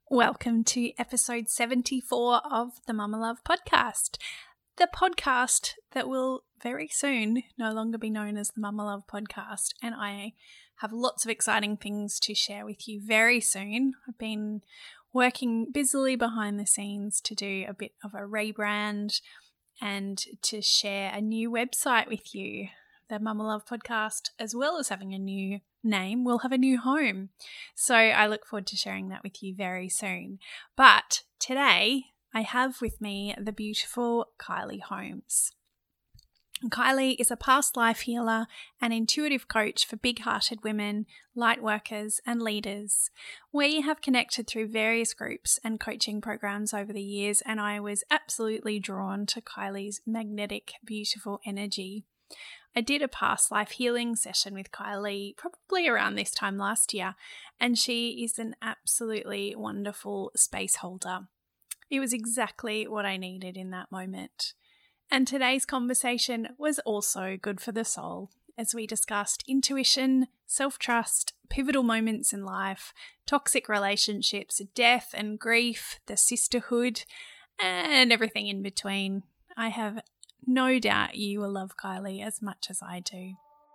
Welcome to episode 74 of the Mama Love podcast, the podcast that will very soon no longer be known as the Mama Love podcast, and I have lots of exciting things to share with you very soon. I've been working busily behind the scenes to do a bit of a rebrand and to share a new website with you. The Mama Love podcast, as well as having a new name, will have a new home. So I look forward to sharing that with you very soon. But today I have with me the beautiful Kylie Holmes. Kylie is a past life healer and intuitive coach for big-hearted women, light workers and leaders. We have connected through various groups and coaching programs over the years, and I was absolutely drawn to Kylie's magnetic, beautiful energy. I did a past life healing session with Kylie probably around this time last year, and she is an absolutely wonderful space holder. It was exactly what I needed in that moment. And today's conversation was also good for the soul, as we discussed intuition, self-trust, pivotal moments in life, toxic relationships, death and grief, the sisterhood, and everything in between. I have no doubt you will love Kylie as much as I do.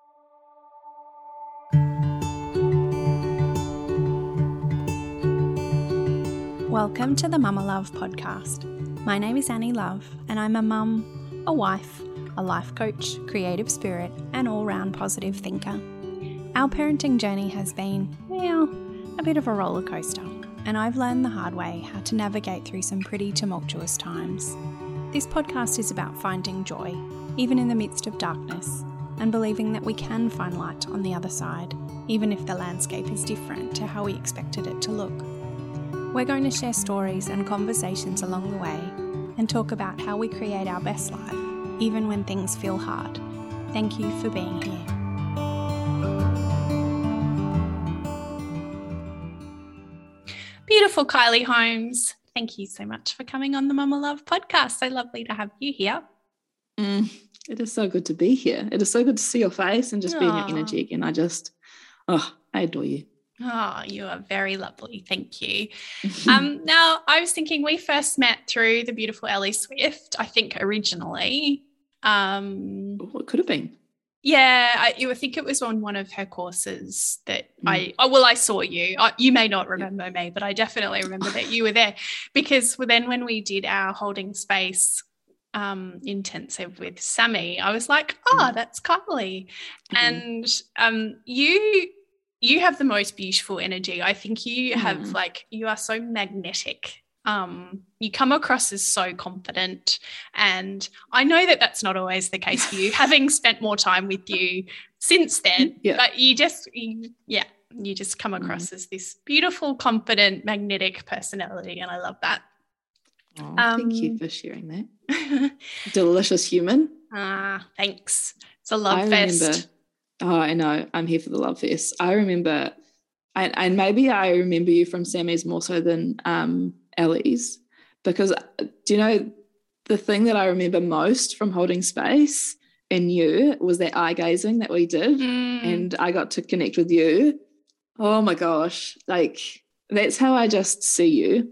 Welcome to the Mama Love podcast. My name is Annie Love, and I'm a mum, a wife, a life coach, creative spirit, and all-round positive thinker. Our parenting journey has been, a bit of a roller coaster, and I've learned the hard way how to navigate through some pretty tumultuous times. This podcast is about finding joy, even in the midst of darkness, and believing that we can find light on the other side, even if the landscape is different to how we expected it to look. We're going to share stories and conversations along the way and talk about how we create our best life, even when things feel hard. Thank you for being here. Beautiful Kylie Holmes. Thank you so much for coming on the Mama Love podcast. So lovely to have you here. It is so good to be here. It is so good to see your face and just be in your energy again. I adore you. Oh, you are very lovely. Thank you. Now, I was thinking we first met through the beautiful Ellie Swift, I think originally. What could have been? Yeah, I think it was on one of her courses that I saw you. You may not remember me, but I definitely remember that you were there, because then when we did our holding space intensive with Sammy, I was like, that's Kylie. And you have the most beautiful energy. I think you have you are so magnetic. You come across as so confident, and I know that that's not always the case for you, having spent more time with you since then, but you just come across as this beautiful, confident, magnetic personality, and I love that. Oh, thank you for sharing that. Delicious human. Thanks. It's a love fest. I know. I'm here for the love fest. I remember, and maybe I remember you from Sammy's more so than Ellie's, because do you know the thing that I remember most from holding space in you was that eye gazing that we did, and I got to connect with you. Oh my gosh, that's how I just see you,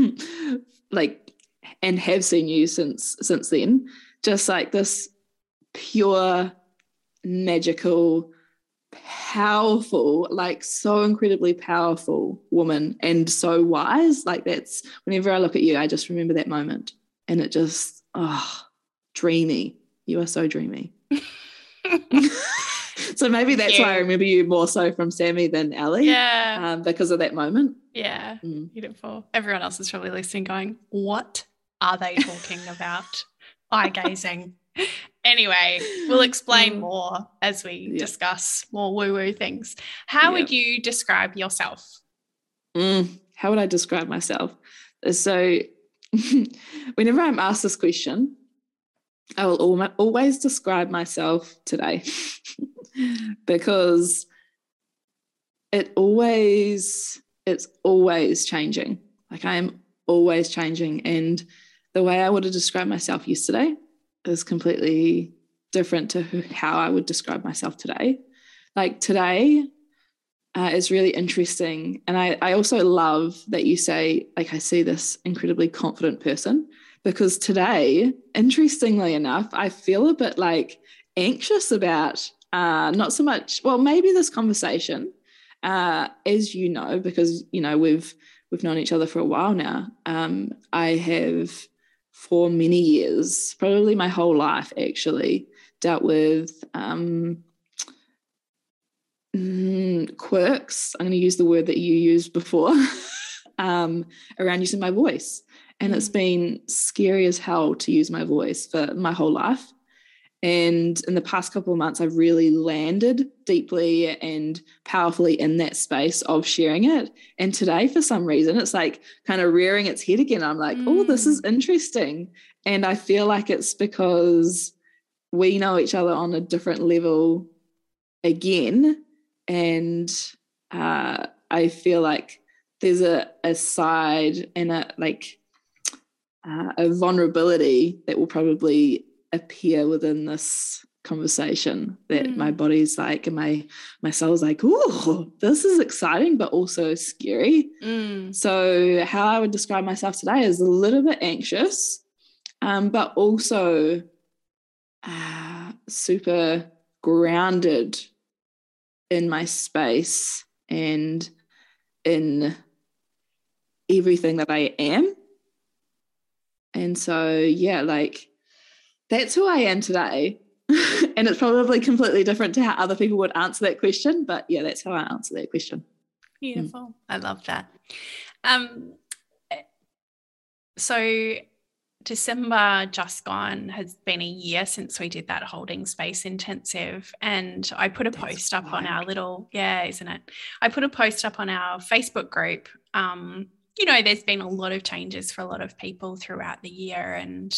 and have seen you since then. Just like this pure, magical, powerful, so incredibly powerful woman, and so wise. That's whenever I look at you, I just remember that moment, and it just dreamy. You are so dreamy. So maybe that's why I remember you more so from Sammy than Ellie, because of that moment. Beautiful. Everyone else is probably listening going, what are they talking about? Eye gazing. Anyway, we'll explain more as we discuss more woo-woo things. How would you describe yourself? How would I describe myself? So whenever I'm asked this question, I will always describe myself today because it's always changing. I am always changing, and the way I would have described myself yesterday is completely different to how I would describe myself today. Today, is really interesting. And I also love that you say, like, I see this incredibly confident person, because today, interestingly enough, I feel a bit like anxious about not so much, well, maybe this conversation, as you know, because, you know, we've known each other for a while now. I have for many years, probably my whole life actually, dealt with quirks. I'm going to use the word that you used before around using my voice. And it's been scary as hell to use my voice for my whole life. And in the past couple of months, I've really landed deeply and powerfully in that space of sharing it. And today, for some reason, it's like kind of rearing its head again. I'm like, oh, this is interesting. And I feel like it's because we know each other on a different level again. And I feel like there's a side and a vulnerability that will probably appear within this conversation that my body's like, and my soul's like, oh, this is exciting but also scary. So how I would describe myself today is a little bit anxious, but also super grounded in my space and in everything that I am. And so yeah, like, that's who I am today. And it's probably completely different to how other people would answer that question. But yeah, that's how I answer that question. Beautiful. I love that. So December just gone has been a year since we did that holding space intensive. And I put a post up on our little, isn't it? I put a post up on our Facebook group. You know, there's been a lot of changes for a lot of people throughout the year.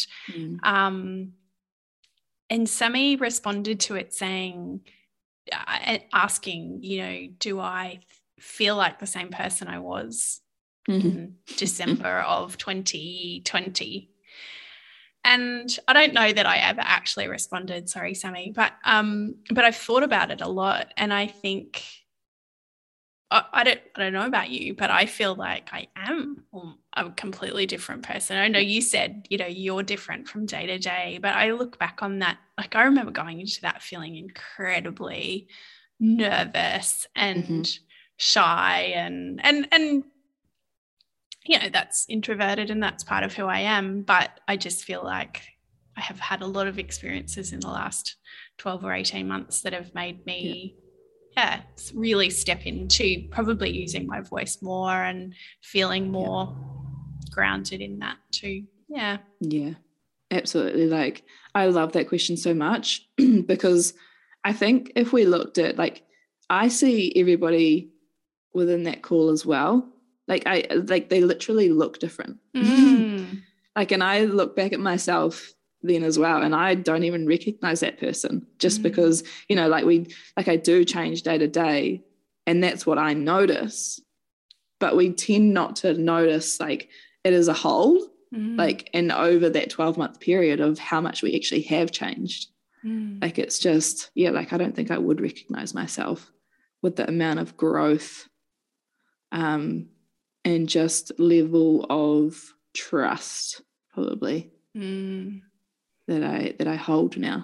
And Sammy responded to it saying, asking, you know, do I feel like the same person I was in December of 2020? And I don't know that I ever actually responded, sorry, Sammy, but I've thought about it a lot. And I think, I don't know about you, but I feel like I am a completely different person. I know you said, you know, you're different from day to day, but I look back on that, like I remember going into that feeling incredibly nervous and shy and you know, that's introverted and that's part of who I am. But I just feel like I have had a lot of experiences in the last 12 or 18 months that have made me really step into probably using my voice more and feeling more grounded in that too. Yeah, absolutely. Like, I love that question so much because I think if we looked at, like, I see everybody within that call as well, like they literally look different. Like, and I look back at myself then as well, and I don't even recognize that person just because, you know, like I do change day to day, and that's what I notice, but we tend not to notice like it as a whole, like, and over that 12-month period of how much we actually have changed. Like, it's just, like, I don't think I would recognize myself with the amount of growth and just level of trust probably that I hold now.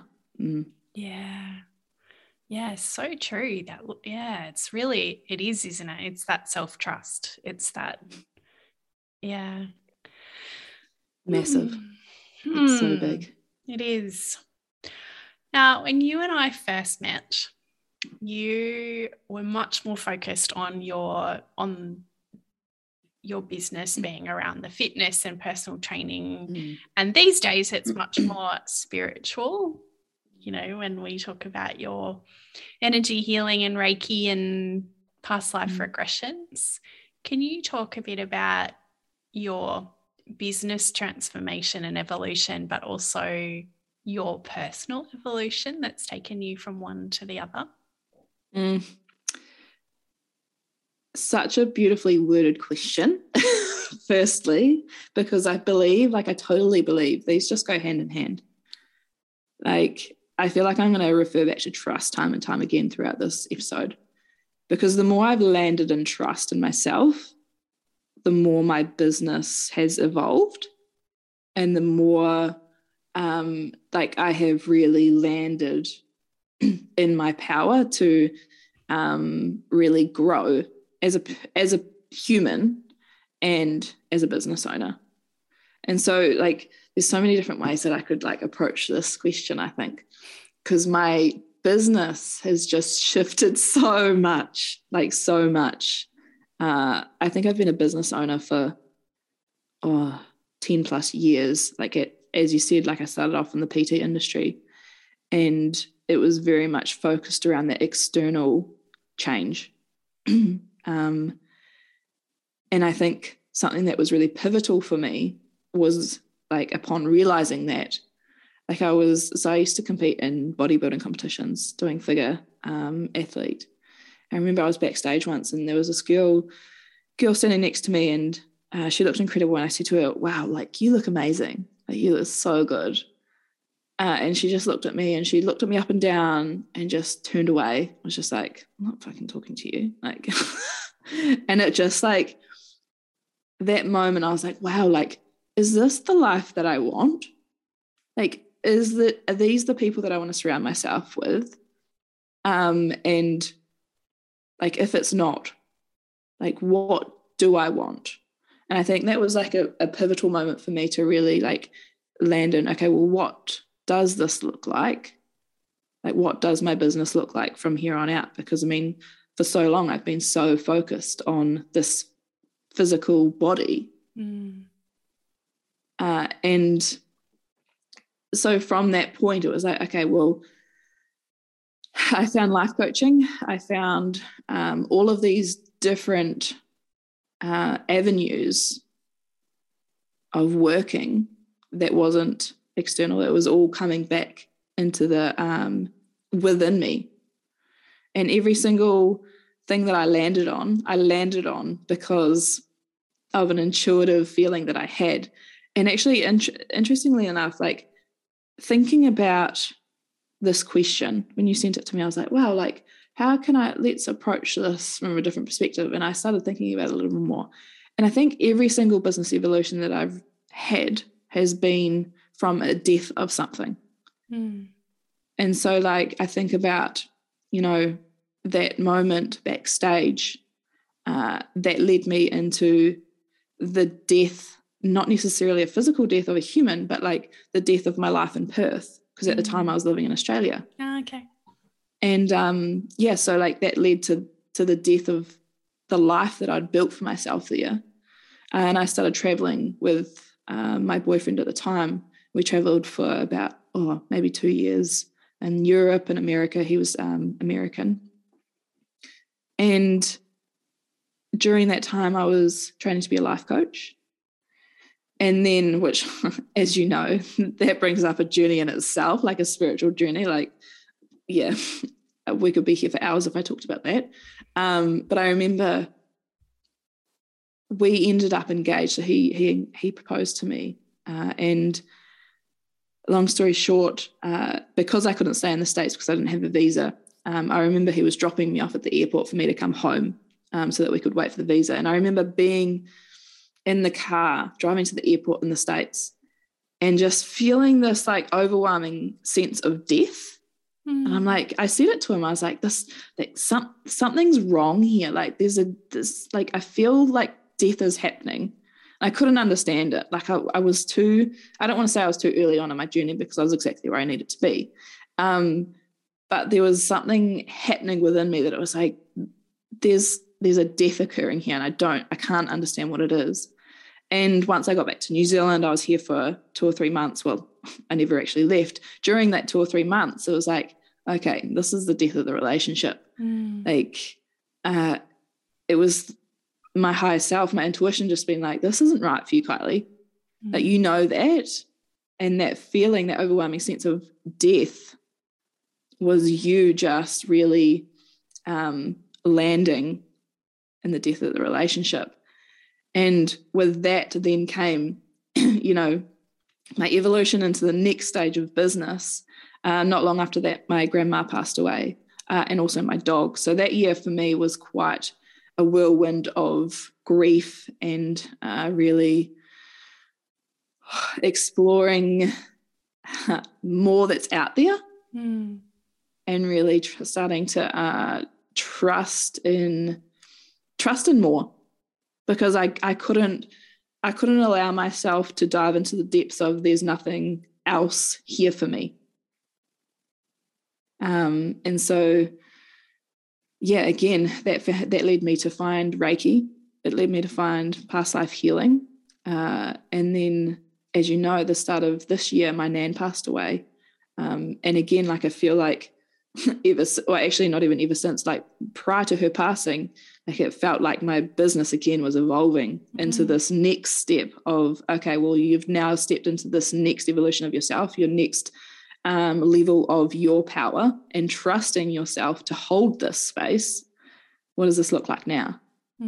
So true. That it's really, it is, isn't it? It's that self-trust. It's that massive. It's so big. It is. Now, when you and I first met, you were much more focused on your business being around the fitness and personal training. And these days it's much more spiritual, you know, when we talk about your energy healing and Reiki and past life regressions. Can you talk a bit about your business transformation and evolution, but also your personal evolution that's taken you from one to the other? Such a beautifully worded question, firstly, because I totally believe these just go hand in hand. Like, I feel like I'm going to refer back to trust time and time again throughout this episode. because the more I've landed in trust in myself, the more my business has evolved, and the more like I have really landed in my power to really grow as a human and as a business owner. And so like there's so many different ways that I could like approach this question, I think, because my business has just shifted so much, like so much. I think I've been a business owner for 10 plus years. Like as you said, like I started off in the PT industry, and it was very much focused around the external change. And I think something that was really pivotal for me was like upon realizing that, like I used to compete in bodybuilding competitions, doing figure athlete. I remember I was backstage once and there was this girl standing next to me, and she looked incredible. And I said to her, wow, like you look amazing. Like you look so good. And she just looked at me, and she looked at me up and down and just turned away. I was just like, I'm not fucking talking to you. Like, and it just like that moment, I was like, wow, like, is this the life that I want? Like, are these the people that I want to surround myself with? And like, if it's not, like, what do I want? And I think that was like a pivotal moment for me to really like land in, okay, well, what does this look like? Like, what does my business look like from here on out? Because I mean, for so long, I've been so focused on this physical body. And so from that point, it was like, okay, well, I found life coaching. I found all of these different avenues of working that wasn't external. It was all coming back into the within me. And every single thing that I landed on because of an intuitive feeling that I had. And actually, interestingly enough, like thinking about this question, when you sent it to me, I was like, wow, like, how can let's approach this from a different perspective? And I started thinking about it a little bit more. And I think every single business evolution that I've had has been from a death of something. And so, like, I think about, you know, that moment backstage that led me into the death, not necessarily a physical death of a human, but like the death of my life in Perth, because at the time I was living in Australia. Okay. And so like that led to the death of the life that I'd built for myself there. And I started traveling with my boyfriend at the time. We traveled for about maybe 2 years in Europe and America. He was American. And during that time, I was training to be a life coach. And then, which, as you know, that brings up a journey in itself, like a spiritual journey. Like, yeah, we could be here for hours if I talked about that. But I remember we ended up engaged. So he proposed to me. And long story short, because I couldn't stay in the States because I didn't have a visa, I remember he was dropping me off at the airport for me to come home so that we could wait for the visa. And I remember being in the car, driving to the airport in the States, and just feeling this like overwhelming sense of death. And I'm like, I said it to him. I was like, something's wrong here. Like this, like, I feel like death is happening. I couldn't understand it. Like I was I don't want to say I was too early on in my journey because I was exactly where I needed to be. But there was something happening within me that it was like, there's a death occurring here, and I can't understand what it is. And once I got back to New Zealand, I was here for 2 or 3 months. Well, I never actually left. During that 2 or 3 months, it was like, okay, this is the death of the relationship. Like, it was my higher self, my intuition just being like, this isn't right for you, Kylie. Like, you know that. And that feeling, that overwhelming sense of death was you just really landing in the death of the relationship. And with that then came, you know, my evolution into the next stage of business. Not long after that, my grandma passed away. and also my dog. So that year for me was quite a whirlwind of grief and really exploring more that's out there, and really starting to trust in more, because I couldn't allow myself to dive into the depths of there's nothing else here for me. And so, yeah, again, that led me to find Reiki. It led me to find past life healing. And then, as you know, the start of this year, my nan passed away. And again, like I feel like actually not even ever since, like prior to her passing, like it felt like my business again was evolving into this next step of, okay, well, you've now stepped into this next evolution of yourself, your next level of your power, and trusting yourself to hold this space. What does this look like now?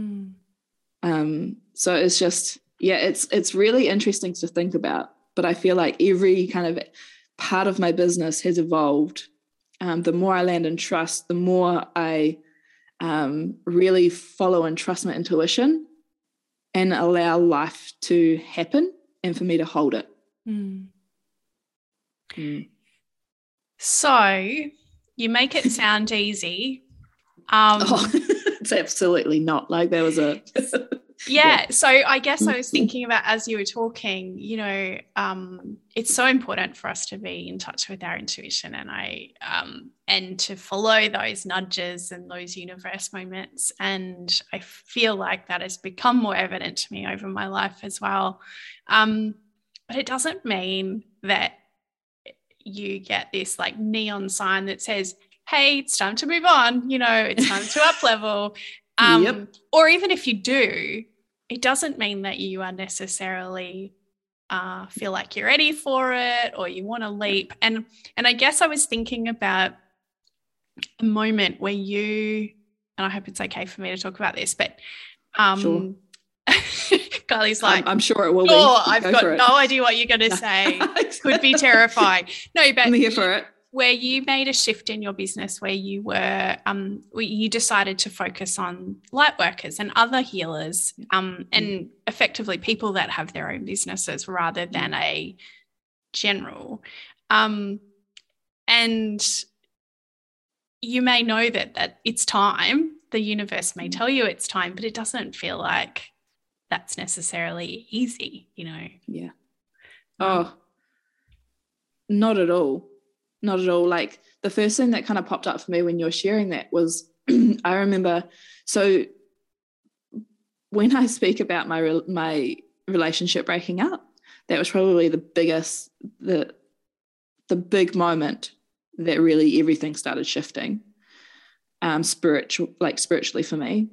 So it's just, yeah, it's really interesting to think about, but I feel like every kind of part of my business has evolved. The more I land in trust, the more I really follow and trust my intuition and allow life to happen and for me to hold it. So you make it sound easy. It's absolutely not. Like there was a yeah. So I guess I was thinking about, as you were talking, it's so important for us to be in touch with our intuition, and to follow those nudges and those universe moments. And I feel like that has become more evident to me over my life as well. But it doesn't mean that you get this like neon sign that says, hey, it's time to move on, it's time to up level. Yep. Or even if you do, it doesn't mean that you are necessarily feel like you're ready for it or you want to leap. And I guess I was thinking about a moment where you, and I hope it's okay for me to talk about this, but sure. Carly's like, I'm sure it will be. I've got no idea what you're going to say. Could be terrifying. No, but I'm here for it. Where you made a shift in your business, where you were, you decided to focus on light workers and other healers, and effectively people that have their own businesses rather than a general. And you may know that it's time. The universe may tell you it's time, but it doesn't feel like that's necessarily easy, Yeah. Oh, not at all. Not at all. Like the first thing that kind of popped up for me when you were sharing that was, I remember, so when I speak about my relationship breaking up, that was probably the biggest, the big moment that really everything started shifting, spiritually for me.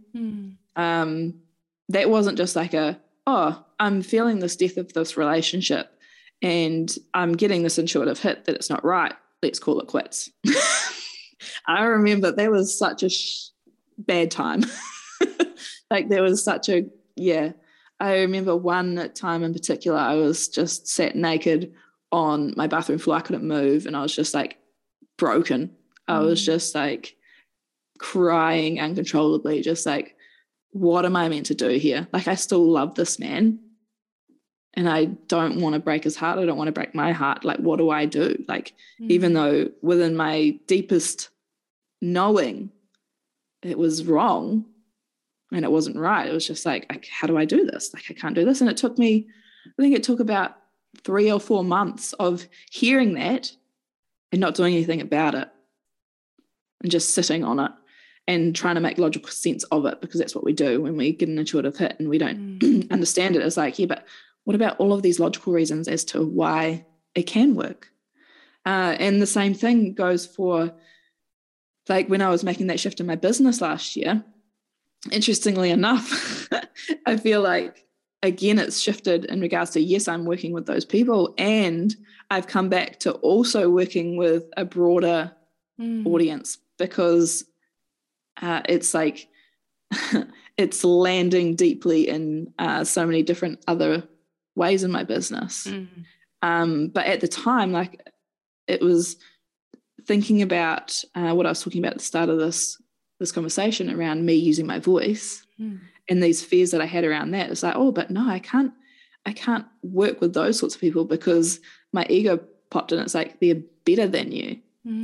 That wasn't just like I'm feeling this death of this relationship and I'm getting this intuitive hit that it's not right. Let's call it quits. I remember there was such a bad time. Like there was such a, I remember one time in particular, I was just sat naked on my bathroom floor. I couldn't move and I was just like broken. I was just like crying uncontrollably, just like, what am I meant to do here? Like I still love this man and I don't want to break his heart. I don't want to break my heart. Like, what do I do? Like, even though within my deepest knowing it was wrong and it wasn't right, it was just like, how do I do this? Like, I can't do this. And it took me, I think it took about 3 or 4 months of hearing that and not doing anything about it and just sitting on it and trying to make logical sense of it, because that's what we do when we get an intuitive hit and we don't understand it. It's like, yeah, but what about all of these logical reasons as to why it can work? And the same thing goes for, like, when I was making that shift in my business last year, interestingly enough, I feel like, again, it's shifted in regards to, yes, I'm working with those people, and I've come back to also working with a broader audience, because it's like it's landing deeply in so many different other ways in my business. But at the time, like, it was thinking about what I was talking about at the start of this conversation around me using my voice and these fears that I had around that, it's like, oh, but no, I can't work with those sorts of people because my ego popped in. It's like, they're better than you.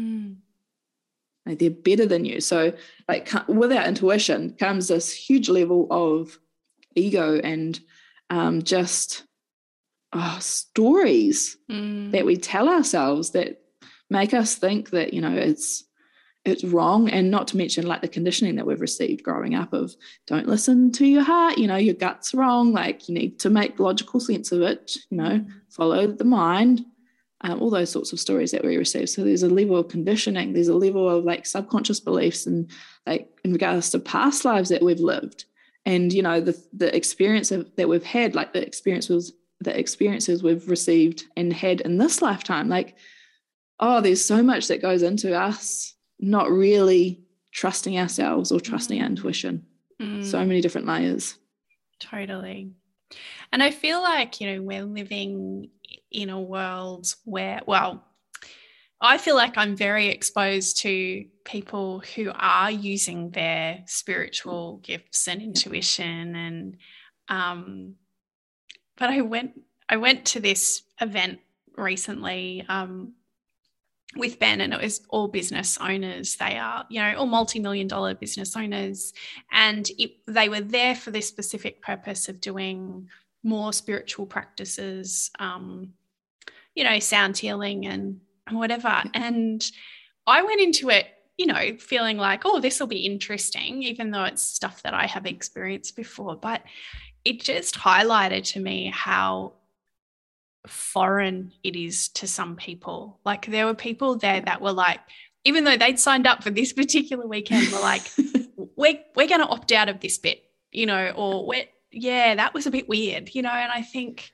Like, they're better than you. So like with our intuition comes this huge level of ego and just stories that we tell ourselves that make us think that, you know, it's wrong. And not to mention like the conditioning that we've received growing up of, don't listen to your heart, you know, your gut's wrong, like you need to make logical sense of it, you know, follow the mind, all those sorts of stories that we receive. So there's a level of conditioning, there's a level of like subconscious beliefs and like in regards to past lives that we've lived, and you know the experience that we've had, like the experiences we've received and had in this lifetime. Like, oh, there's so much that goes into us not really trusting ourselves or trusting our intuition. So many different layers. Totally. And I feel like, you know, we're living in a world where, well, I feel like I'm very exposed to people who are using their spiritual gifts and intuition. And but I went to this event recently with Ben, and it was all business owners. They are, you know, all multi-million-dollar business owners, and they were there for this specific purpose of doing more spiritual practices, you know, sound healing and whatever. And I went into it, you know, feeling like, oh, this will be interesting, even though it's stuff that I have experienced before. But it just highlighted to me how foreign it is to some people. Like, there were people there that were like, even though they'd signed up for this particular weekend, were like, we're going to opt out of this bit, you know, or that was a bit weird, you know. And I think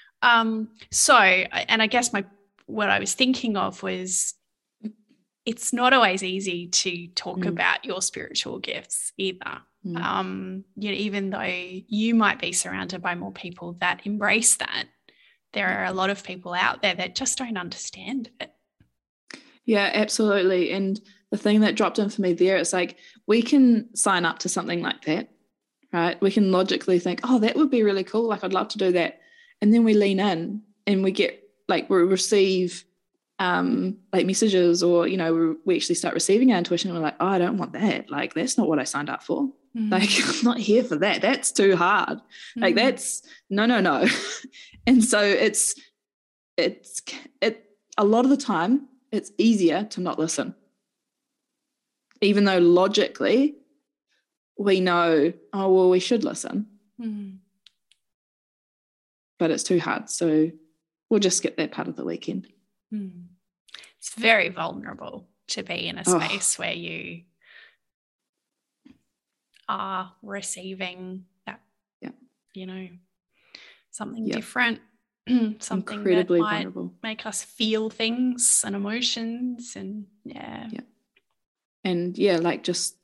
so, and I guess what I was thinking of was, it's not always easy to talk about your spiritual gifts either. You know, even though you might be surrounded by more people that embrace that, there are a lot of people out there that just don't understand it. Yeah, absolutely. And the thing that dropped in for me there, it's like, we can sign up to something like that, right? We can logically think, oh, that would be really cool. Like, I'd love to do that. And then we lean in and we receive like messages, or, you know, we actually start receiving our intuition and we're like, oh, I don't want that. Like, that's not what I signed up for. Like, I'm not here for that. That's too hard. Like, that's no. And so it's a lot of the time it's easier to not listen, even though logically we know, oh, well, we should listen, but it's too hard. So we'll just skip that part of the weekend. It's very vulnerable to be in a space where you are receiving that, you know, something different, something incredibly that might vulnerable. Make us feel things and emotions, and like just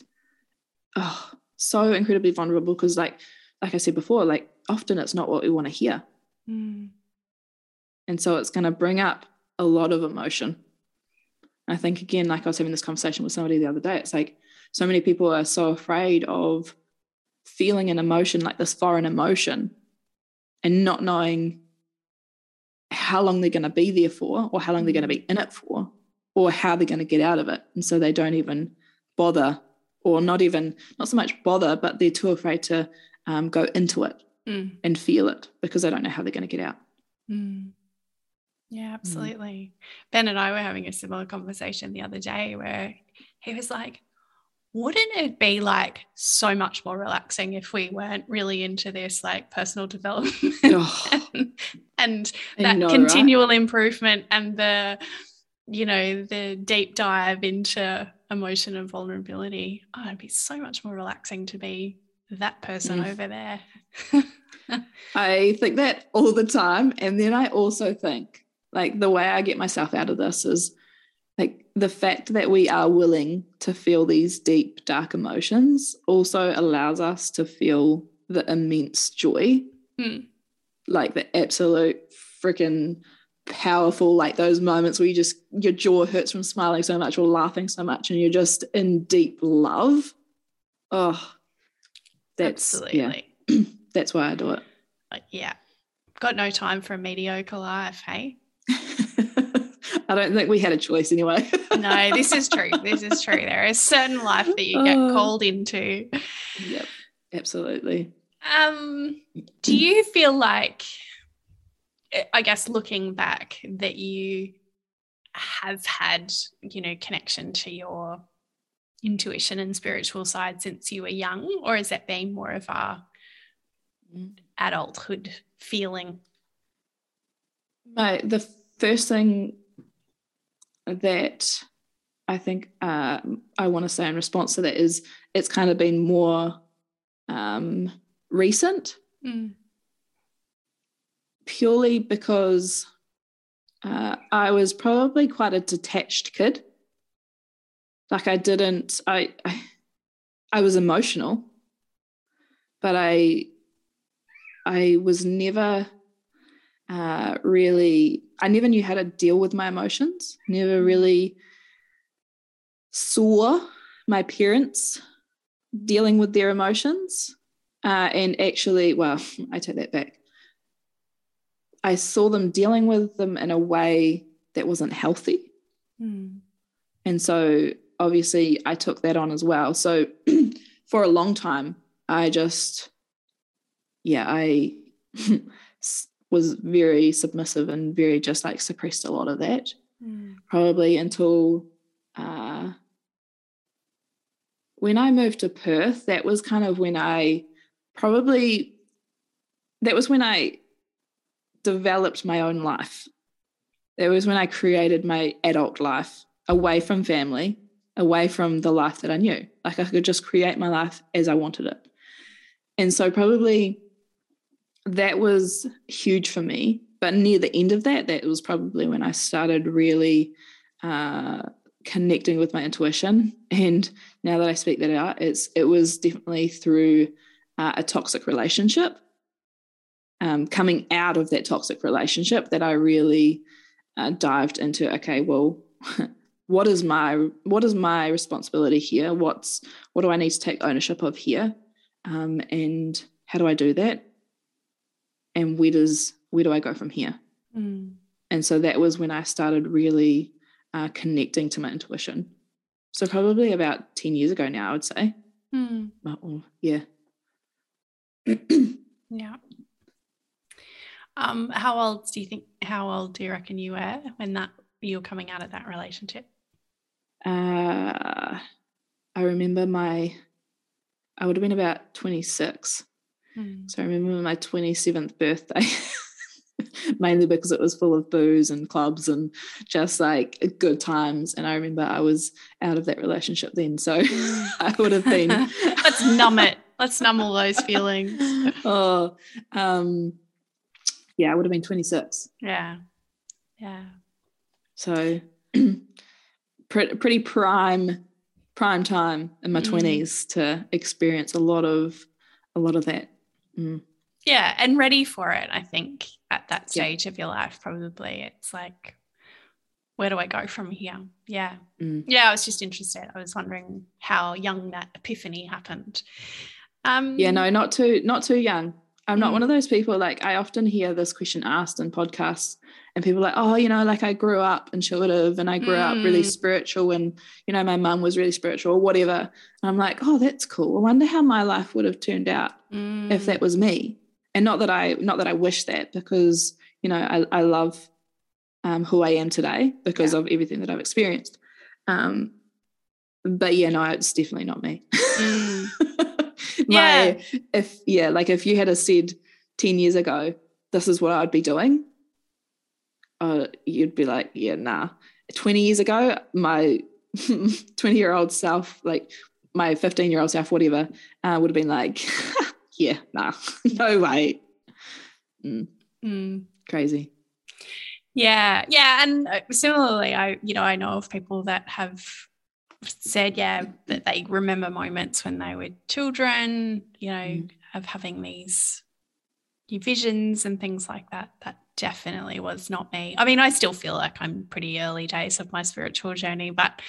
so incredibly vulnerable, because like I said before, like often it's not what we want to hear, and so it's going to bring up a lot of emotion. I think, again, like I was having this conversation with somebody the other day, it's like so many people are so afraid of feeling an emotion, like this foreign emotion, and not knowing how long they're going to be there for, or how long they're going to be in it for, or how they're going to get out of it. And so they don't even bother, or not so much bother, but they're too afraid to go into it and feel it, because they don't know how they're going to get out. Yeah, absolutely. Ben and I were having a similar conversation the other day where he was like, wouldn't it be like so much more relaxing if we weren't really into this like personal development and that continual improvement and the, you know, the deep dive into emotion and vulnerability? Oh, it'd be so much more relaxing to be that person over there. I think that all the time. And then I also think, like, the way I get myself out of this is like the fact that we are willing to feel these deep, dark emotions also allows us to feel the immense joy, like the absolute freaking powerful, like those moments where your jaw hurts from smiling so much or laughing so much and you're just in deep love. Oh, absolutely. Yeah. That's why I do it. Yeah. Got no time for a mediocre life, hey? I don't think we had a choice anyway. No, this is true. This is true. There is certain life that you get called into. Yep, absolutely. Do you feel like, I guess looking back, that you have had, connection to your intuition and spiritual side since you were young, or has that been more of a adulthood feeling? The first thing that I think I want to say in response to that is it's kind of been more recent, purely because I was probably quite a detached kid. Like I was emotional, but I was never really, I never knew how to deal with my emotions, never really saw my parents dealing with their emotions. And actually, well, I take that back. I saw them dealing with them in a way that wasn't healthy. And so obviously I took that on as well. So for a long time, I was very submissive and very just like suppressed a lot of that, probably until when I moved to Perth. That was kind of when I developed my own life. That was when I created my adult life away from family, away from the life that I knew. Like I could just create my life as I wanted it. And so probably that was huge for me. But near the end of that was probably when I started really connecting with my intuition. And now that I speak that out, it was definitely through a toxic relationship. Coming out of that toxic relationship that I really dived into, okay, well, what is my responsibility here? What do I need to take ownership of here? And how do I do that? And where do I go from here? And so that was when I started really connecting to my intuition. So probably about 10 years ago now, I would say. Yeah. Yeah. How old do you reckon you were when you were coming out of that relationship? I remember I would have been about 26. So I remember my 27th birthday, mainly because it was full of booze and clubs and just like good times. And I remember I was out of that relationship then. So I would have been. Let's numb it. Let's numb all those feelings. Yeah, I would have been 26. Yeah. So pretty prime time in my 20s to experience a lot of that. Yeah, and ready for it, I think, at that stage of your life. Probably it's like, where do I go from here? Yeah. I was just interested. I was wondering how young that epiphany happened. No, not too young. I'm not one of those people, like I often hear this question asked in podcasts and people are like, oh, like I grew up intuitive and I grew up really spiritual and, my mum was really spiritual or whatever. And I'm like, oh, that's cool. I wonder how my life would have turned out if that was me. And not that I wish that, because, I love who I am today because of everything that I've experienced. But no, it's definitely not me. If you had said 10 years ago, this is what I'd be doing, you'd be like, yeah, nah. 20 years ago, my 20-year-old self, like my 15-year-old self, whatever, would have been like, yeah, nah, no way. Crazy. Yeah. And similarly, I know of people that have said, that they remember moments when they were children, of having these visions and things like that definitely was not me. I mean, I still feel like I'm pretty early days of my spiritual journey, but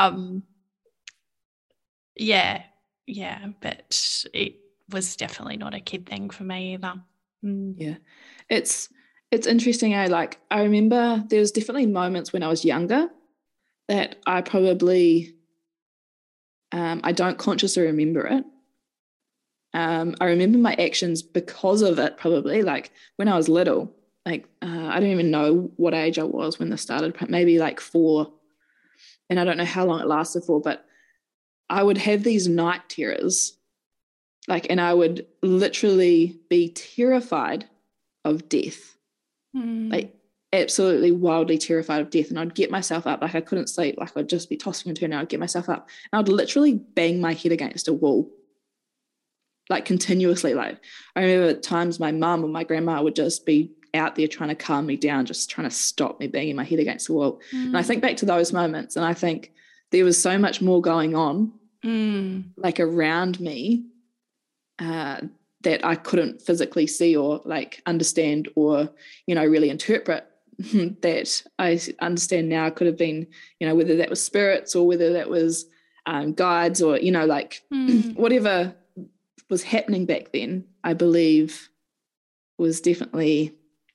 yeah, but it was definitely not a kid thing for me either. Yeah, it's interesting. I remember there was definitely moments when I was younger that I probably I don't consciously remember it. I remember my actions because of it, probably. Like when I was little, I don't even know what age I was when this started, maybe like 4, and I don't know how long it lasted for, but I would have these night terrors, and I would literally be terrified of death, like absolutely wildly terrified of death. And I'd get myself up, like I couldn't sleep, like I'd just be tossing and turning. I'd get myself up and I'd literally bang my head against a wall, like continuously. Like I remember at times my mum or my grandma would just be out there trying to calm me down, just trying to stop me banging my head against the wall. And I think back to those moments and I think there was so much more going on like around me that I couldn't physically see or like understand or, really interpret that I understand now could have been, whether that was spirits or whether that was guides or, whatever was happening back then, I believe was definitely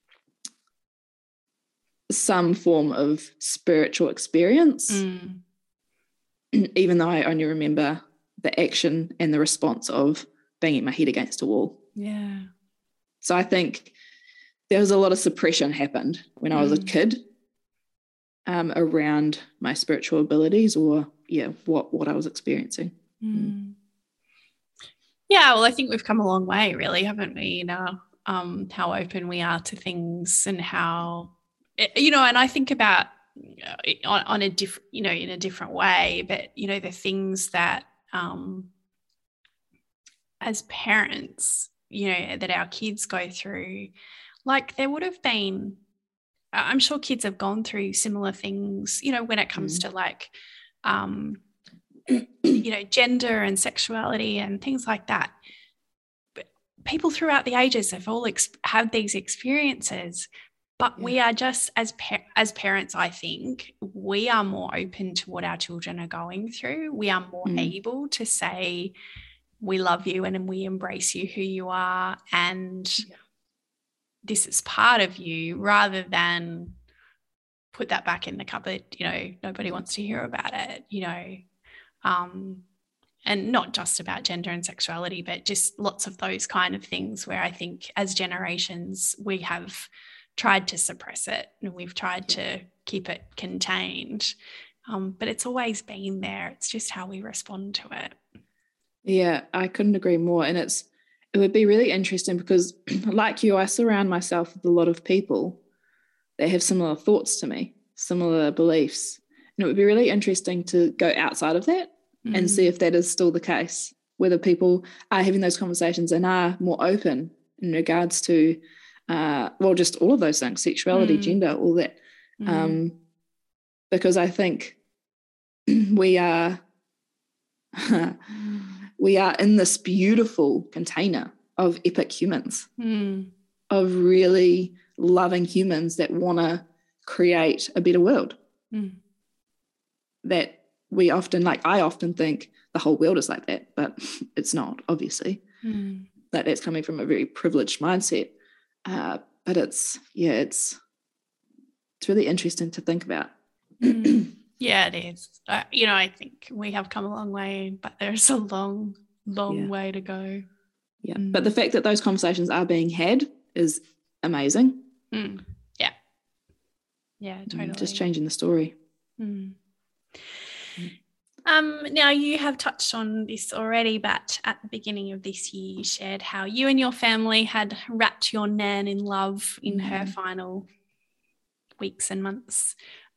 some form of spiritual experience, even though I only remember the action and the response of banging my head against a wall. Yeah. So I think there was a lot of suppression happened when I was a kid around my spiritual abilities or, what I was experiencing. Yeah, well, I think we've come a long way, really, haven't we? How open we are to things and how, and I think about on a different, in a different way, but, the things that as parents, that our kids go through, like there would have been, I'm sure kids have gone through similar things, when it comes to like, gender and sexuality and things like that. But people throughout the ages have all had these experiences, but we are just as parents, I think, we are more open to what our children are going through. We are more able to say, we love you and we embrace you who you are, and this is part of you, rather than put that back in the cupboard, nobody wants to hear about it, and not just about gender and sexuality, but just lots of those kind of things where I think as generations we have tried to suppress it and we've tried to keep it contained, but it's always been there. It's just how we respond to it. Yeah, I couldn't agree more. And it would be really interesting because like you, I surround myself with a lot of people that have similar thoughts to me, similar beliefs. And it would be really interesting to go outside of that and see if that is still the case, whether people are having those conversations and are more open in regards to, just all of those things, sexuality, gender, all that. Because I think we are in this beautiful container of epic humans, of really loving humans that want to create a better world. That we often, I often think the whole world is like that, but it's not, obviously. That's coming from a very privileged mindset. But it's really interesting to think about. Yeah, it is. I think we have come a long way, but there's a long way to go. Yeah. But the fact that those conversations are being had is amazing. Yeah, totally. Just changing the story. Now you have touched on this already, but at the beginning of this year you shared how you and your family had wrapped your nan in love in her final weeks and months.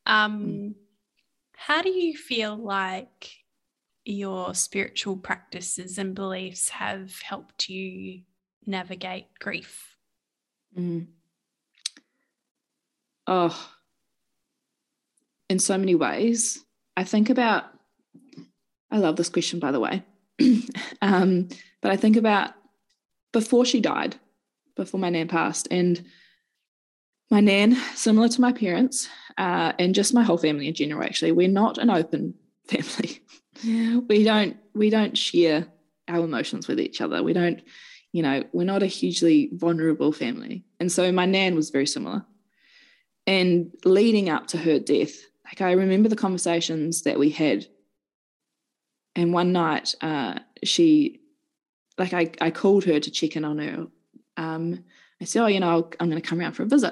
How do you feel like your spiritual practices and beliefs have helped you navigate grief? Oh, in so many ways. I love this question, by the way. But I think about before she died, before my nan passed, and My nan, similar to my parents, and just my whole family in general, actually, we're not an open family. We don't share our emotions with each other. We don't, we're not a hugely vulnerable family. And so my nan was very similar. And leading up to her death, like I remember the conversations that we had. And one night, I called her to check in on her. I said, I'm going to come around for a visit.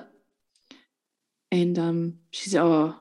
And she said, no.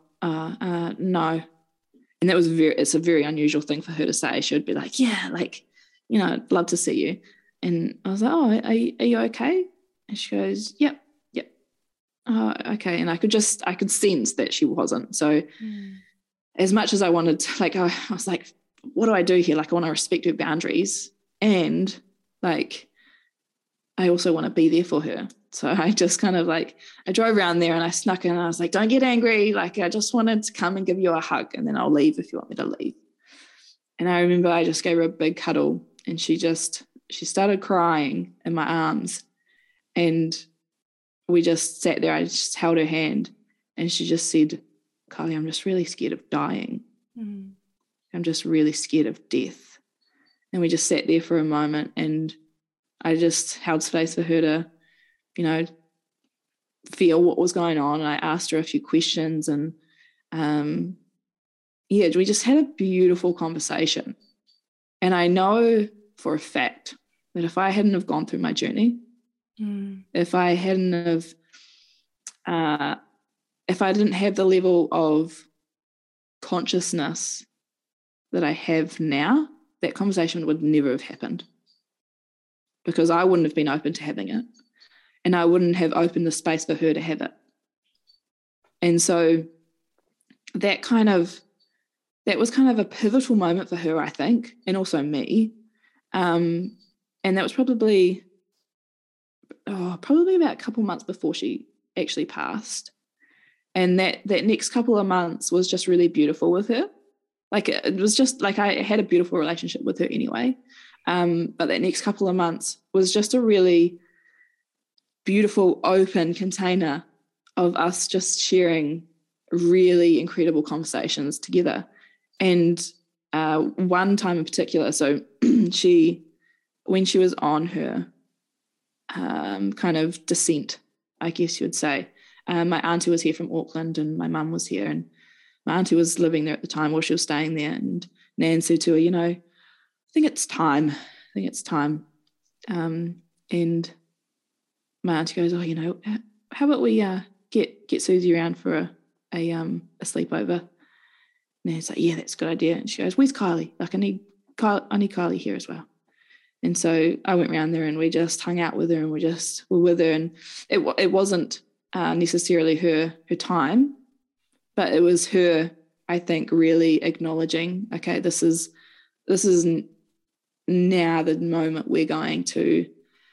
And that was it's a very unusual thing for her to say. She would be like, yeah, I'd love to see you. And I was like, oh, are you okay? And she goes, yep. Oh, okay. And I could sense that she wasn't. So as much as I wanted to, I was like, what do I do here? I want to respect her boundaries. And I also want to be there for her. So I just kind of I drove around there and I snuck in and I was like, don't get angry. I just wanted to come and give you a hug and then I'll leave if you want me to leave. And I remember I just gave her a big cuddle and she started crying in my arms. And we just sat there. I just held her hand and she just said, Kylie, I'm just really scared of dying. I'm just really scared of death. And we just sat there for a moment and I just held space for her to, feel what was going on. And I asked her a few questions and, we just had a beautiful conversation. And I know for a fact that if I hadn't have gone through my journey, if I hadn't have, if I didn't have the level of consciousness that I have now, that conversation would never have happened because I wouldn't have been open to having it and I wouldn't have opened the space for her to have it. And so that was kind of a pivotal moment for her, I think, and also me. And that was probably about a couple months before she actually passed. And that next couple of months was just really beautiful with her. It was just I had a beautiful relationship with her anyway. But that next couple of months was just a really beautiful, open container of us just sharing really incredible conversations together. And one time in particular, so when she was on her kind of descent, I guess you would say, my auntie was here from Auckland and my mum was here, and my auntie was living there at the time, or she was staying there, and Nan said to her, I think it's time. And my auntie goes, how about we get Susie around for a sleepover? And Nan's like, yeah, that's a good idea. And she goes, where's Kylie? I need Kylie here as well. And so I went around there and we just hung out with her and we're with her. And it wasn't necessarily her time, but it was her, I think, really acknowledging, okay, this is now the moment we're going to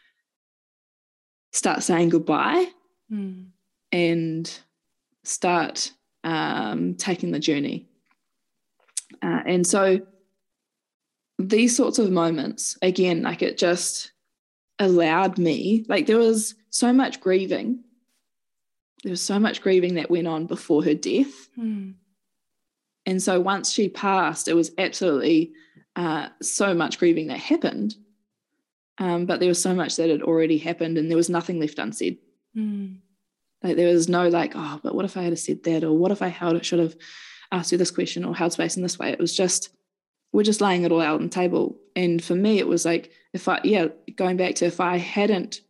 start saying goodbye and start taking the journey. And so these sorts of moments, again, it just allowed me, there was so much grieving. There was so much grieving that went on before her death. And so once she passed, it was absolutely so much grieving that happened. But there was so much that had already happened and there was nothing left unsaid. There was no but what if I had said that, or what if I should have asked her this question or held space in this way. It was just, we're just laying it all out on the table. And for me, it was going back to if I hadn't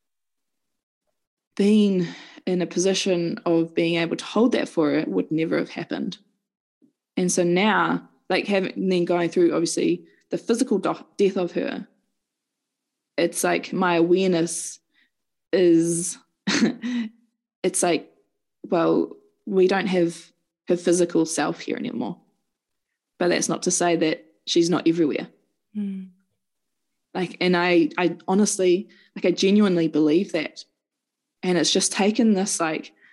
been in a position of being able to hold that for her, it would never have happened. And so now, then going through obviously the physical death of her, it's my awareness is, it's well, we don't have her physical self here anymore. But that's not to say that she's not everywhere. And I honestly, I genuinely believe that. And it's just taken this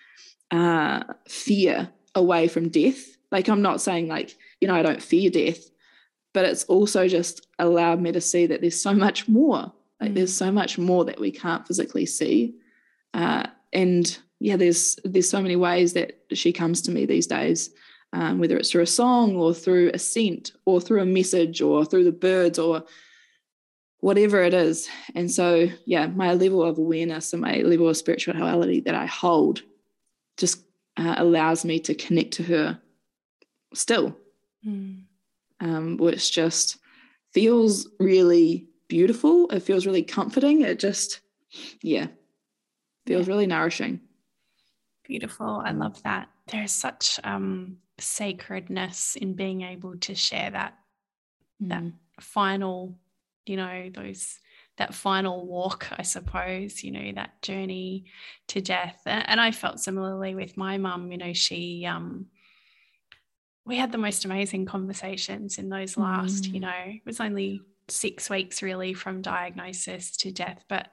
fear away from death. I'm not saying I don't fear death, but it's also just allowed me to see that there's so much more. There's so much more that we can't physically see. And there's so many ways that she comes to me these days, whether it's through a song or through a scent or through a message or through the birds or whatever it is. And so, my level of awareness and my level of spirituality that I hold just allows me to connect to her still, which just feels really beautiful. It feels really comforting. It just, feels really nourishing. Beautiful. I love that. There's such sacredness in being able to share that final, that final walk, I suppose, that journey to death. And I felt similarly with my mum. She we had the most amazing conversations in those last, it was only 6 weeks really from diagnosis to death, but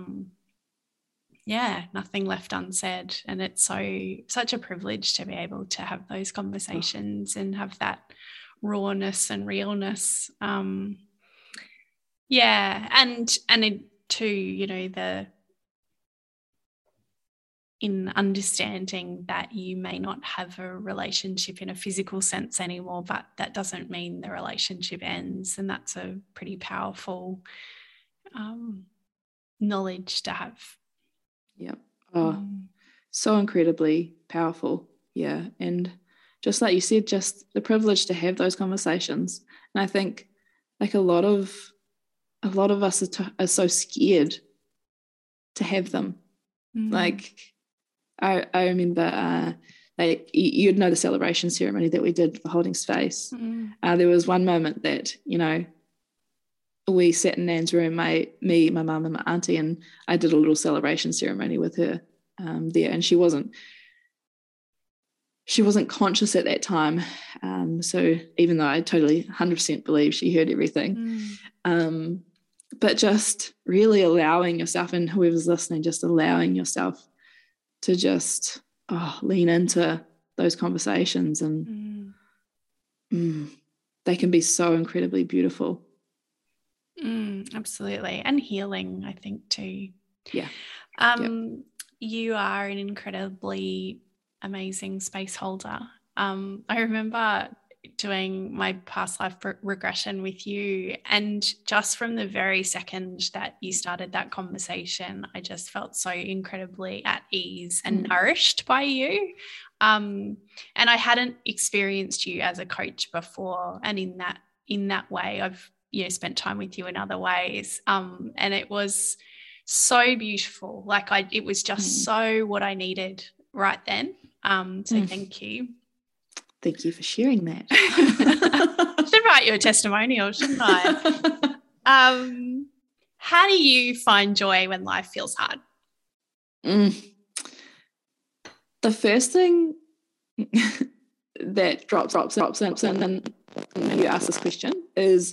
nothing left unsaid. And it's such a privilege to be able to have those conversations and have that rawness and realness. And it too, in understanding that you may not have a relationship in a physical sense anymore, but that doesn't mean the relationship ends. And that's a pretty powerful knowledge to have. Yep. So incredibly powerful. Yeah. And just like you said, just the privilege to have those conversations. And I think like a lot of us are so scared to have them. Like I remember you'd know the celebration ceremony that we did for holding space. There was one moment that, we sat in Nan's room, me, my mum and my auntie, and I did a little celebration ceremony with her there, and she wasn't conscious at that time. So even though I totally 100% believe she heard everything, but just really allowing yourself, and whoever's listening, just allowing yourself to just lean into those conversations, and they can be so incredibly beautiful. Absolutely. And healing, I think, too. Yeah. You are an incredibly amazing space holder. I remember doing my past life regression with you, and just from the very second that you started that conversation, I just felt so incredibly at ease and nourished by you. And I hadn't experienced you as a coach before, and in that way I've spent time with you in other ways, and it was so beautiful. Like it was just so what I needed right then. So thank you. Thank you for sharing that. I should write you a testimonial, shouldn't I? How do you find joy when life feels hard? The first thing that drops in, and you ask this question, is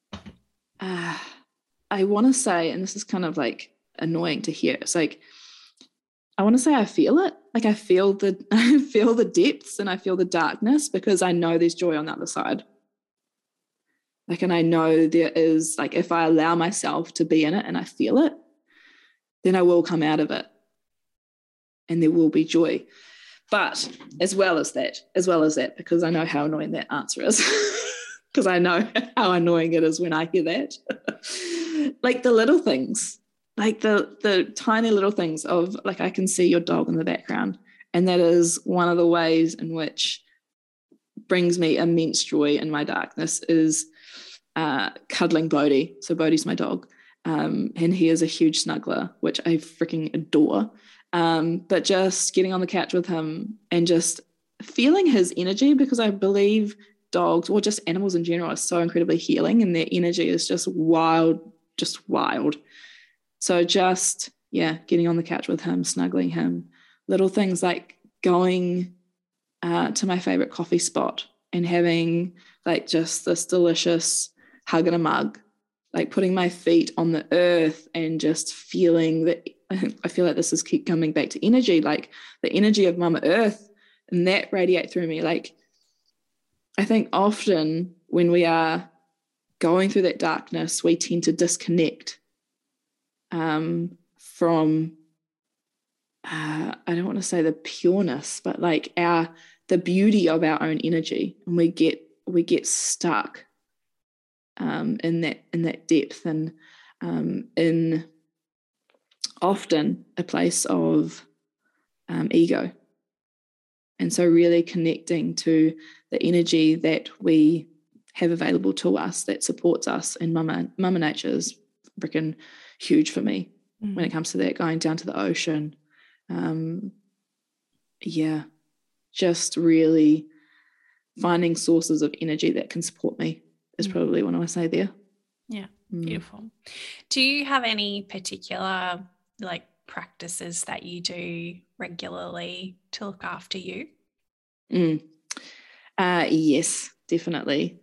I want to say, and this is kind of like annoying to hear, it's like I want to say I feel it. Like I feel the depths and I feel the darkness, because I know there's joy on the other side. Like, and I know there is, like, if I allow myself to be in it and I feel it, then I will come out of it and there will be joy. But as well as that, because I know how annoying that answer is, because I know how annoying it is when I hear that. Like the little things, like the tiny little things of, like, I can see your dog in the background, and that is one of the ways in which brings me immense joy in my darkness, is cuddling Bodhi. So Bodhi's my dog, and he is a huge snuggler, which I freaking adore. But just getting on the couch with him and just feeling his energy, because I believe dogs, or just animals in general, are so incredibly healing, and their energy is just wild. So just, getting on the couch with him, snuggling him, little things like going to my favorite coffee spot and having like just this delicious hug in a mug, like putting my feet on the earth and just feeling that. I feel like this is keep coming back to energy, like the energy of Mama Earth, and that radiate through me. Like, I think often when we are going through that darkness, we tend to disconnect from I don't want to say the pureness, but like the beauty of our own energy, and we get stuck in that depth, and in often a place of ego. And so really connecting to the energy that we have available to us that supports us, and mama nature is freaking huge for me when it comes to that, going down to the ocean. Just really finding sources of energy that can support me is probably what I say there. Yeah, beautiful. Do you have any particular like practices that you do regularly to look after you? Yes, definitely.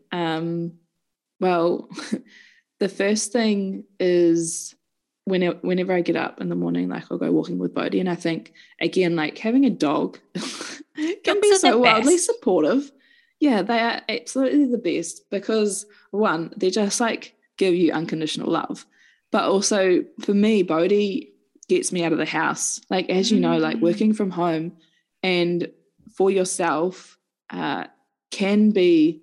Well, the first thing is whenever I get up in the morning, like I'll go walking with Bodhi, and I think, again, like having a dog can be so wildly supportive. Yeah, they are absolutely the best, because one, they just like give you unconditional love, but also for me, Bodhi gets me out of the house. Like, as you know, like working from home and for yourself can be,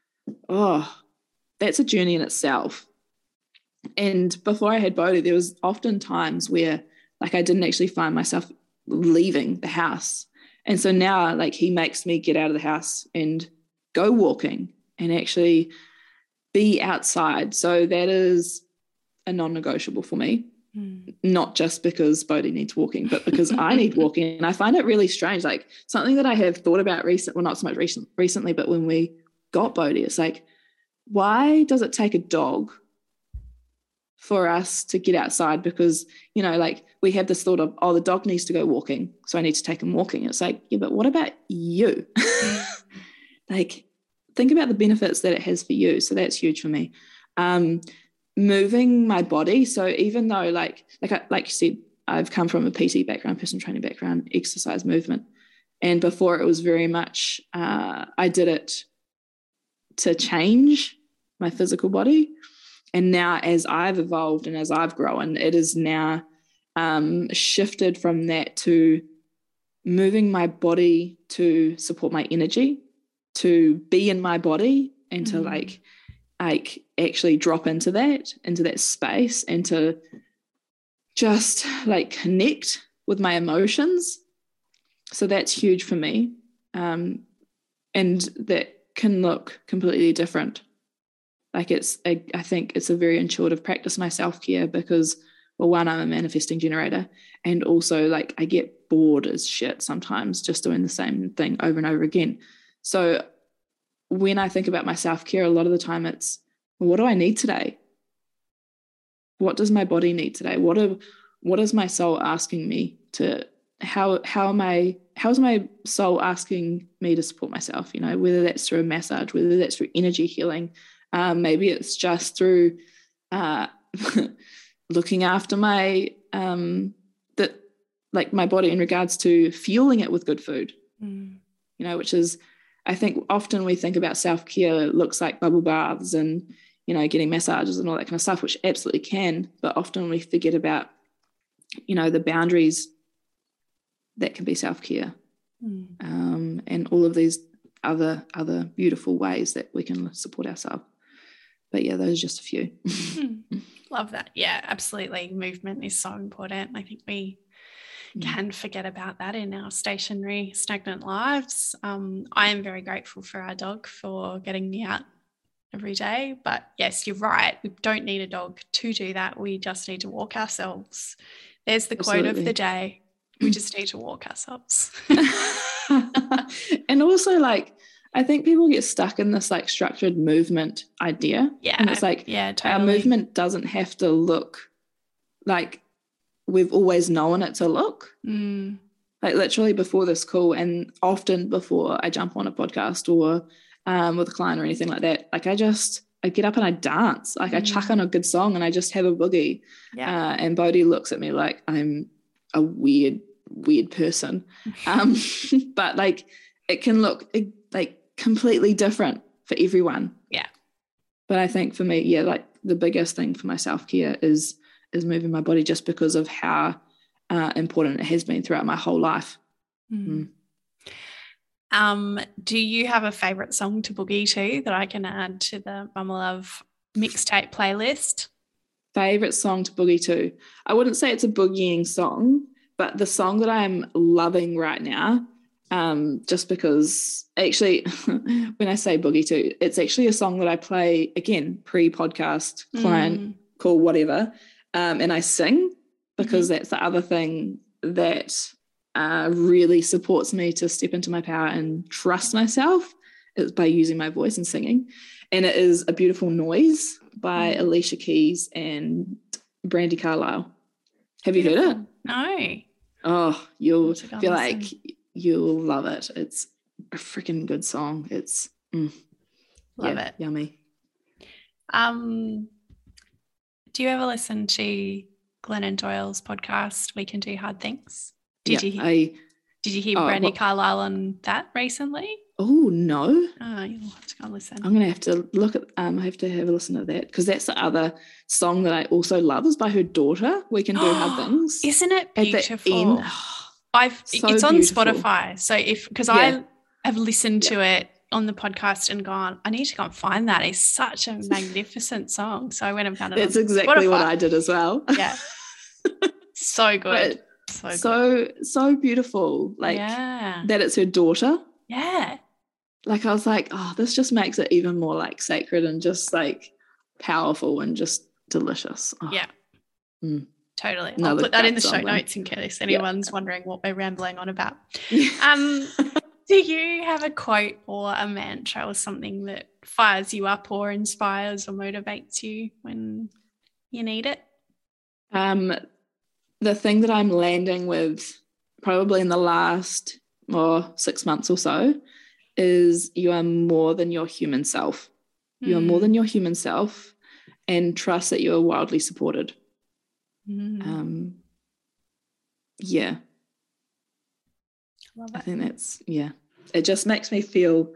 that's a journey in itself. And before I had Bodhi, there was often times where like I didn't actually find myself leaving the house. And so now like he makes me get out of the house and go walking and actually be outside. So that is a non-negotiable for me. Not just because Bodhi needs walking, but because I need walking. And I find it really strange, like something that I have thought about well, not so much recently, but when we got Bodhi, it's like, why does it take a dog for us to get outside? Because, you know, like we have this thought of, oh, the dog needs to go walking, so I need to take him walking. It's like, yeah, but what about you? Like, think about the benefits that it has for you. So that's huge for me. Moving my body. So even though like you said, I've come from a PT background, personal training background, exercise, movement. And before it was very much, I did it to change my physical body. And now as I've evolved and as I've grown, it is now shifted from that to moving my body to support my energy, to be in my body, and to like actually drop into that space, and to just like connect with my emotions. So that's huge for me. And that can look completely different. Like I think it's a very intuitive practice, my self-care, because, well, one, I'm a manifesting generator, and also like I get bored as shit sometimes just doing the same thing over and over again. So when I think about my self-care, a lot of the time it's, well, what do I need today? What does my body need today? What is my soul asking me to, how is my soul asking me to support myself? You know, whether that's through a massage, whether that's through energy healing, maybe it's just through looking after my my body in regards to fueling it with good food. You know, which is, I think often we think about self-care looks like bubble baths and, you know, getting massages and all that kind of stuff, which absolutely can, but often we forget about, you know, the boundaries that can be self-care, and all of these other beautiful ways that we can support ourselves. But yeah, those are just a few. Love that. Yeah, absolutely. Movement is so important. I think we can forget about that in our stationary, stagnant lives. I am very grateful for our dog for getting me out every day. But yes, you're right. We don't need a dog to do that. We just need to walk ourselves. There's the quote of the day. We just need to walk ourselves. And also, like, I think people get stuck in this like structured movement idea. Yeah. And it's like, yeah, totally. Our movement doesn't have to look like we've always known it to look. Like literally before this call, and often before I jump on a podcast or with a client or anything like that, like I get up and I dance. Like I chuck on a good song and I just have a boogie. Yeah. And Bodhi looks at me like I'm a weird person. But like it can look like completely different for everyone. Yeah. But I think for me, like the biggest thing for my self-care is moving my body, just because of how important it has been throughout my whole life. Do you have a favourite song to boogie to that I can add to the Mama Love mixtape playlist? Favourite song to boogie to? I wouldn't say it's a boogieing song, but the song that I'm loving right now, just because actually when I say boogie to, it's actually a song that I play, again, pre-podcast, client, call, whatever, and I sing, because that's the other thing that really supports me to step into my power and trust myself, is by using my voice and singing. And it is A Beautiful Noise by Alicia Keys and Brandi Carlile. Have you heard it? No. Oh, you'll feel like you'll love it. It's a freaking good song. It's love it. Yummy. Do you ever listen to Glennon Doyle's podcast, We Can Do Hard Things? Did you hear Brandi Carlile on that recently? Oh, no. Oh, you'll have to go and listen. I'm going to have to look at, I have to have a listen to that, because that's the other song that I also love, is by her daughter, We Can Do Hard Things. Isn't it beautiful? It's on Spotify. So because I have listened to it on the podcast and gone, I need to go and find that. It's such a magnificent song. So I went and found it. That's exactly Spotify. What I did as well. Yeah. So good. So beautiful. Like that it's her daughter. Yeah. Like I was like, oh, this just makes it even more like sacred and just like powerful and just delicious. Oh. Yeah. Totally. I'll put that in the show notes in case anyone's wondering what we're rambling on about. Do you have a quote or a mantra or something that fires you up or inspires or motivates you when you need it? The thing that I'm landing with probably in the last 6 months or so is, you are more than your human self. You are more than your human self, and trust that you are wildly supported. Yeah. Love it. I think that's, it just makes me feel,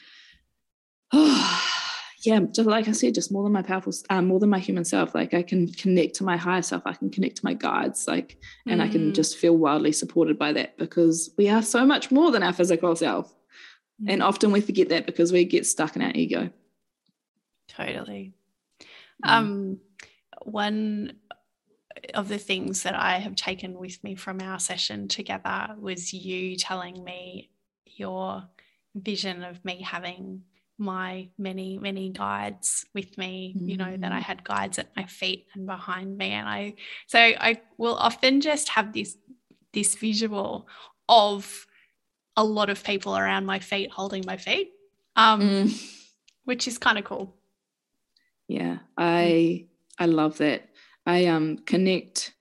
just like I said, just more than my human self. Like I can connect to my higher self, I can connect to my guides, like, and I can just feel wildly supported by that, because we are so much more than our physical self. And often we forget that because we get stuck in our ego. Totally. One of the things that I have taken with me from our session together was you telling me your vision of me having my many, many guides with me, that I had guides at my feet and behind me. And I will often just have this visual of a lot of people around my feet holding my feet, which is kind of cool. Yeah, I love that. I connect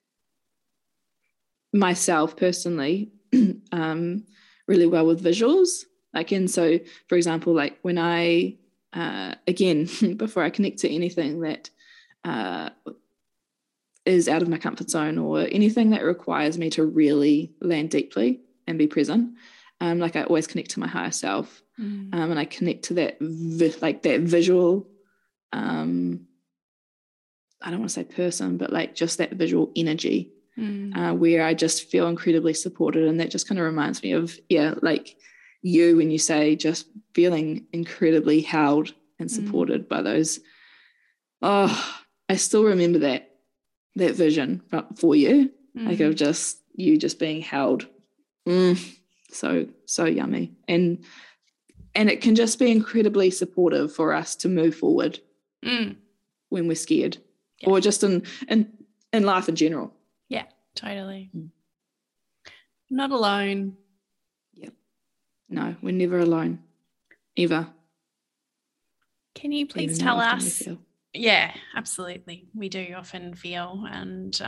myself personally really well with visuals. Like, and so, for example, like when I, again, before I connect to anything that is out of my comfort zone or anything that requires me to really land deeply and be present, like I always connect to my higher self, and I connect to that, that visual, I don't want to say person, but like just that visual energy, where I just feel incredibly supported. And that just kind of reminds me of, like you, when you say just feeling incredibly held and supported by those. Oh, I still remember that vision for you, like of just you just being held. So yummy. And it can just be incredibly supportive for us to move forward when we're scared, or just in life in general. Yeah, totally. Not alone. Yep. No, we're never alone, ever. Can you please tell us? Yeah, absolutely. We do often feel, and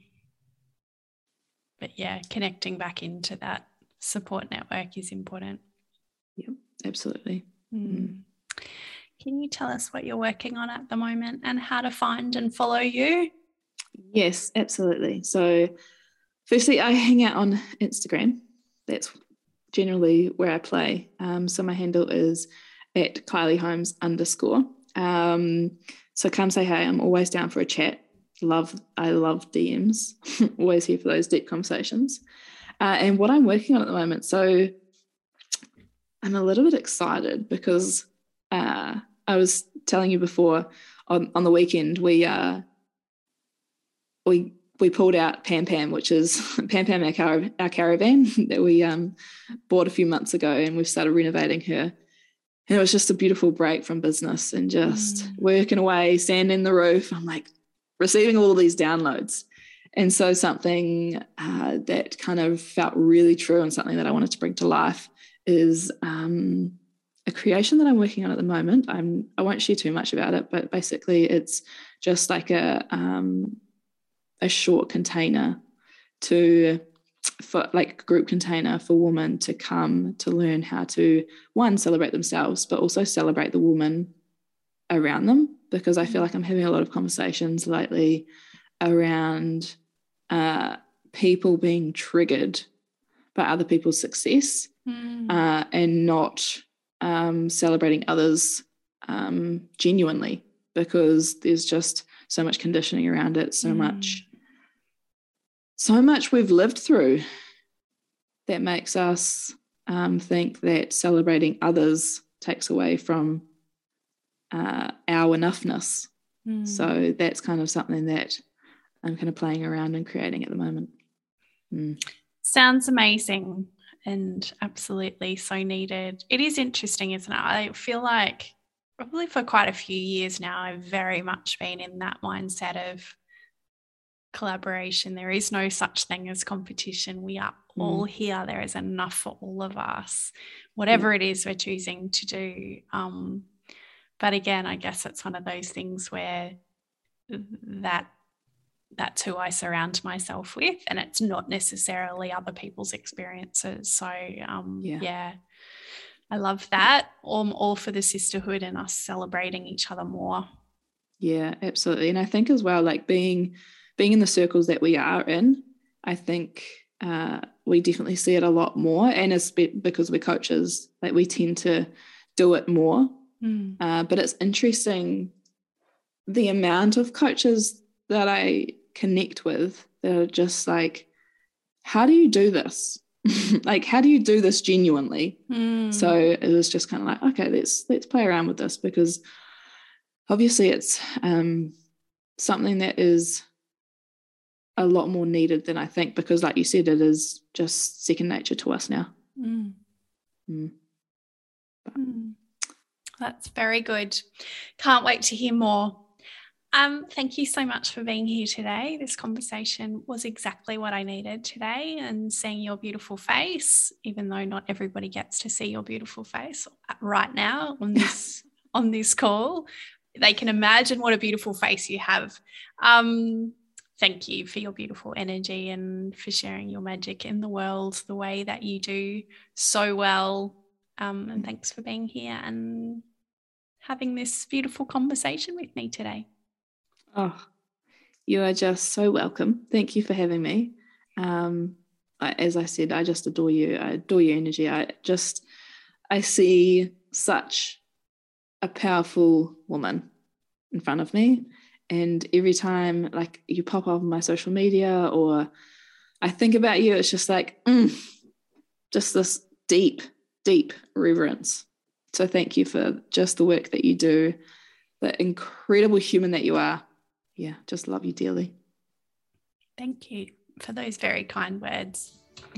but connecting back into that support network is important. Yep, absolutely. Can you tell us what you're working on at the moment and how to find and follow you? Yes, absolutely. So firstly, I hang out on Instagram. That's generally where I play. So my handle is at KylieHolmes_. So come say hey. I'm always down for a chat. love DMs. Always here for those deep conversations. And what I'm working on at the moment, so I'm a little bit excited because I was telling you before on the weekend we pulled out Pam Pam, which is Pam Pam, our caravan that we bought a few months ago, and we've started renovating her. And it was just a beautiful break from business and just working away, sanding the roof. I'm like receiving all of these downloads. And so something that kind of felt really true and something that I wanted to bring to life is a creation that I'm working on at the moment. I won't share too much about it, but basically it's just like a short container for like a group container for women to come to learn how to, one, celebrate themselves, but also celebrate the woman around them, because I feel like I'm having a lot of conversations lately around people being triggered by other people's success and not celebrating others genuinely, because there's just so much conditioning around it, so much we've lived through that makes us think that celebrating others takes away from our enoughness. So that's kind of something that I'm kind of playing around and creating at the moment. Sounds amazing and absolutely so needed. It is interesting, isn't it? I feel like probably for quite a few years now I've very much been in that mindset of collaboration. There is no such thing as competition. We are all here. There is enough for all of us, whatever it is we're choosing to do. But again, I guess it's one of those things where that's who I surround myself with, and it's not necessarily other people's experiences. So I love that. I'm all for the sisterhood and us celebrating each other more. Yeah, absolutely. And I think as well, like being in the circles that we are in, I think we definitely see it a lot more, and it's because we're coaches, like we tend to do it more. But it's interesting the amount of coaches that I connect with that are just like, how do you do this? Like, how do you do this genuinely? So it was just kind of like, okay, let's play around with this, because obviously it's something that is a lot more needed than I think, because like you said, it is just second nature to us now. That's very good. Can't wait to hear more. Thank you so much for being here today. This conversation was exactly what I needed today, and seeing your beautiful face, even though not everybody gets to see your beautiful face right now on this call. They can imagine what a beautiful face you have. Thank you for your beautiful energy and for sharing your magic in the world the way that you do so well. And thanks for being here and having this beautiful conversation with me today. Oh, you are just so welcome. Thank you for having me. As I said, I just adore you. I adore your energy. I see such a powerful woman in front of me. And every time like you pop up on my social media or I think about you, it's just like, just this deep, deep reverence. So thank you for just the work that you do, the incredible human that you are. Yeah, just love you dearly. Thank you for those very kind words.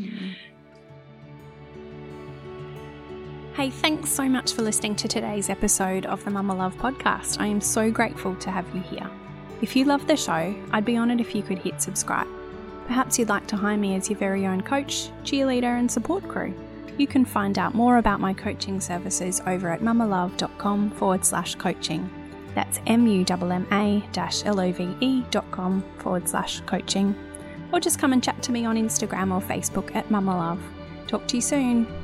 Hey, thanks so much for listening to today's episode of the Mama Love podcast. I am so grateful to have you here. If you love the show, I'd be honoured if you could hit subscribe. Perhaps you'd like to hire me as your very own coach, cheerleader and support crew. You can find out more about my coaching services over at mamalove.com/coaching. That's mumma-love.com/coaching. Or just come and chat to me on Instagram or Facebook at Mama Love. Talk to you soon.